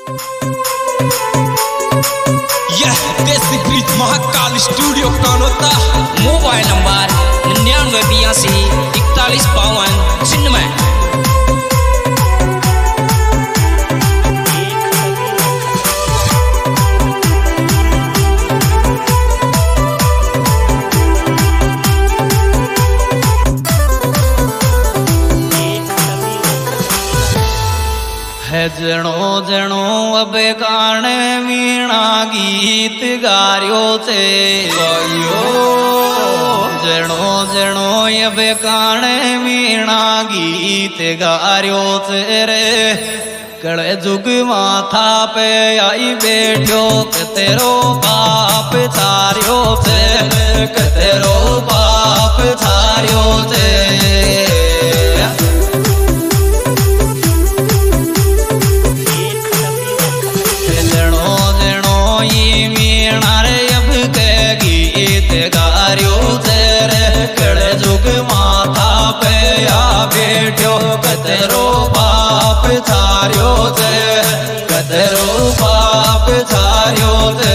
यह देसी Brij Mahakal studio Kanota. Mobile number 998241 है जणो जणो अब गाने वीणा गीत गारियो थे जणो जणो अब गाने वीणा गीत गारियो थे रे कड़े जुग माथा पे आई बैठो तेरो बाप थारियो थे तेरो बाप थारियो थे। कतरो बाप थारियो थे कतरो बाप थारियो थे।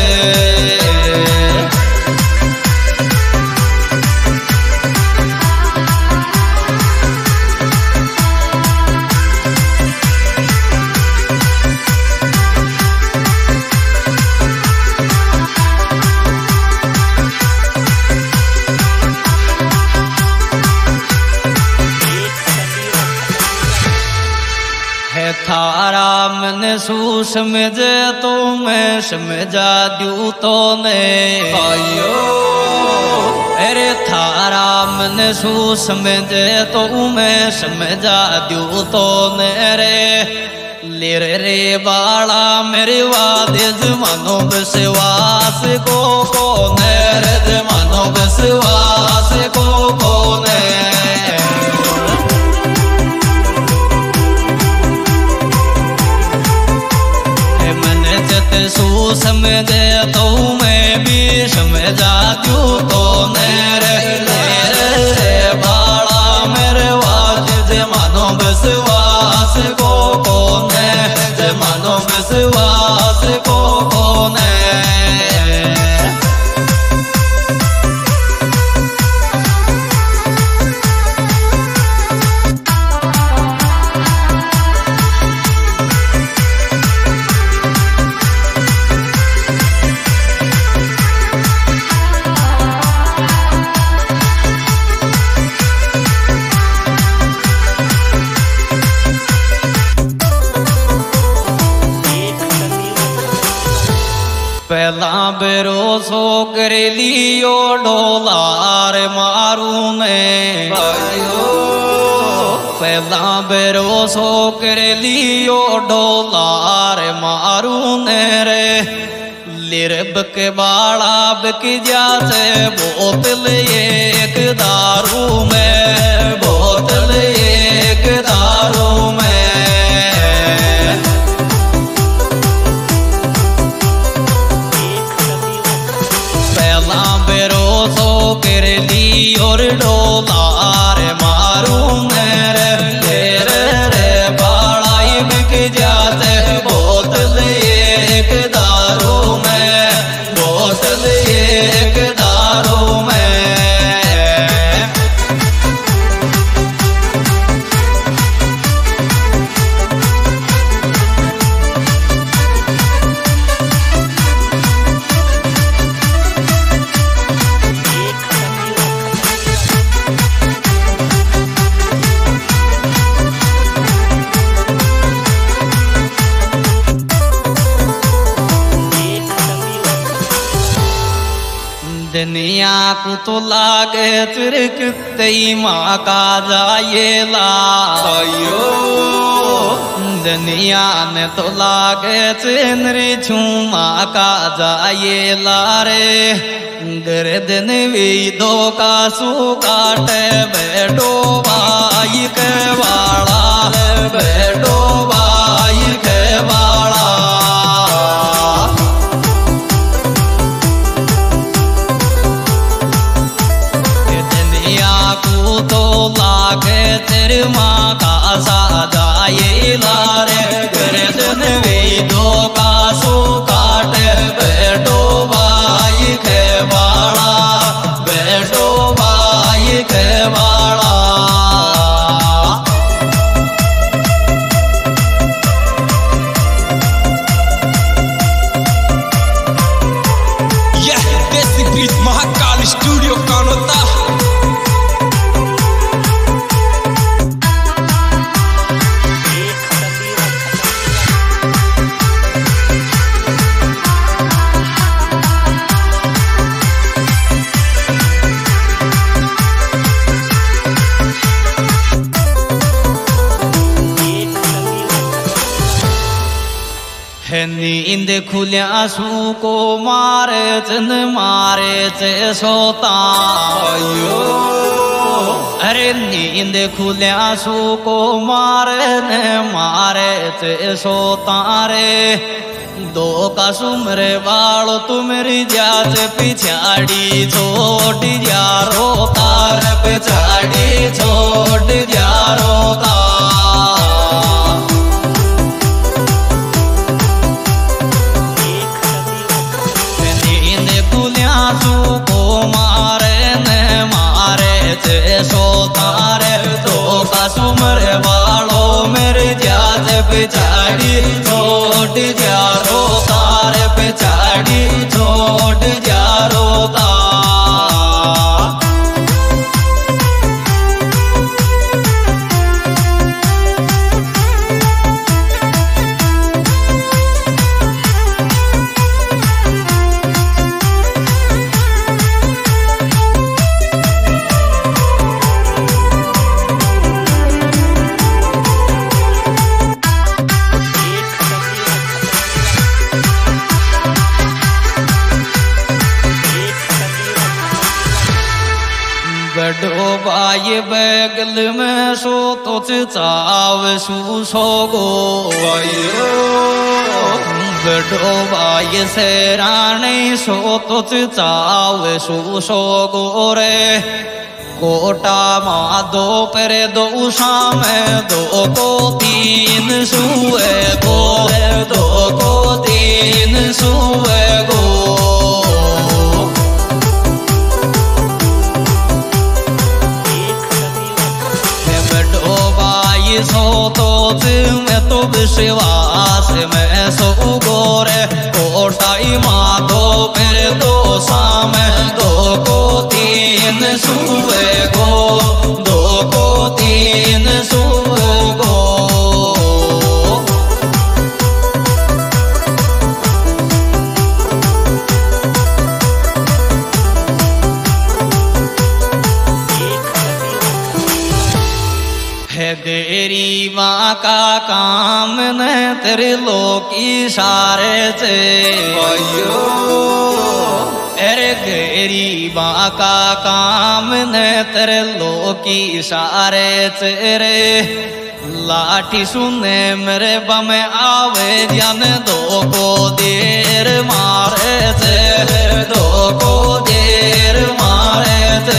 थारा मन समझ तो मैं समझा दूँ तो ने आयो अरे थारा मन समझ तो मैं समझा दूँ तो ने रे ले रे बाला मेरे वादे जमानो विश्वास को ने रे जमानो विश्वास को ने। समझे तो मैं भी समझा दूँ तो मेरे बाड़ा मेरे वाजिद मानो विश्वास को ने मानो विश्वास को ने। पहला भरोसो कर लियो डोलार मारू ने पहला भरोसो कर लियो डोलार मारू ने रे लिरब के बाड़ा बक जाते बोतल एक दारू में बोतल एक दारू में। कर ली और डोलार मारू मेरे रे बाड़ाई बिक जाते बोतल एक दारू में बोतल एक दारू में। दुनिया को तो लागे तिरक तई माँ का जाए लायो दुनिया में तो लागे चिन्हरी छूमा का जाए लारे गर्दन भी दो का सू काटे बैठो भाई के वाला बैठो भाई के वाला। तो लागे तेरे माँ का सादा ये लारे गर्दन भी दो है नींद खुलिया सू को मारे चन मारे चे सोता अरे नींद खुलिया सू को मारे ने मारे चे सोता रे दो का सुमरे वालो तुम्हारी जात पिछाड़ी छोड़ जा रोता रे पिछाड़ी छोड़ जा रोता सोतारे तो का सुमरे वालो मेरे जात पिछाड़ी छोड़ जा रोता रे पिछाड़ी छोड़ जा रोता गडो बाई बैगल में सो तो चाव सू सो गो गडो बाई से रानी सो तो चाव सू सो गो रे कोटा माँ दो पर दो शाम दो को तीन सुए गो दो को तीन सुए गो सो तो में तो विश्वास में सो गोरे कोटाई माँ दो फिर दो शाम दो को तीन सुबह गो दो को तीन सुबह गो तेरी माँ का काम न तेरे लोग इशारे से अरे तेरी माँ का काम न तेरे लोग इशारे से रे लाठी सुने मेरे बम आवे जन दो को देर मारे थे दो को देर मारे थे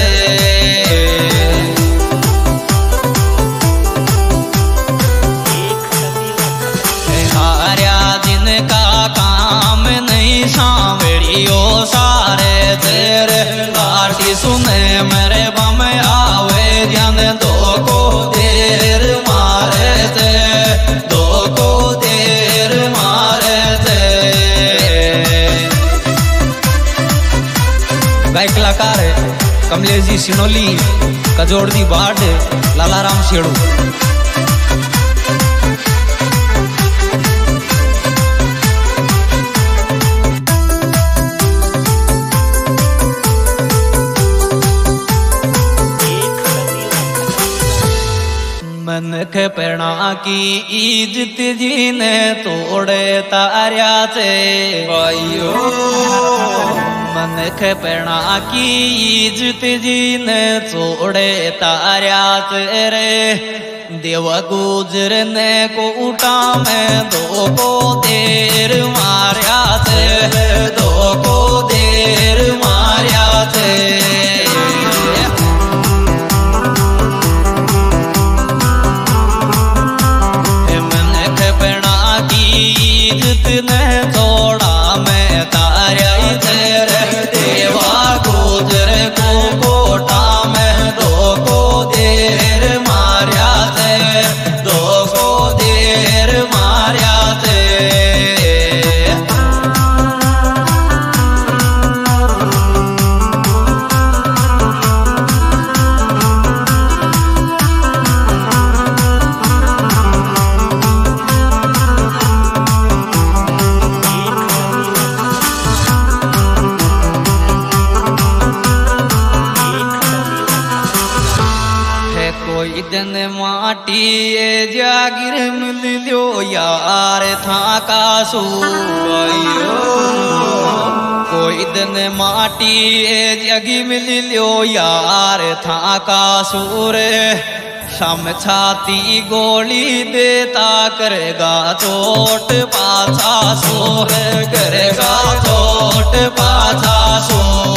सांवड़ियो सारे तेरे लाठी सुने मेरे बम आवे जन दो को देर मारे थे दो को देर मारे थे गायक कलाकार कमलेश जी सिनोली कजोड़ दी बाट लालाराम शेड़ू मनख प्रणा की इज्जत जी ने तोड़े तारिया से मनख प्रणा की इज्जत जी ने तोड़े तारिया से रे देव गुजरने को उठा में दो को देर मारिया से दो को देर मारिया से ने थोड़ा मैं तारिया तेरे देवा गुजर को कोटा में दो को देर मारिया थे दो को देर मारिया थे दिन माटी जागिर मिल लो यार था का सू कोई दिन माटी जगी मिल लियो यार था का सूर शाम छाती गोली देता करेगा चोट पाछा सोर करेगा चोट पाछा सोर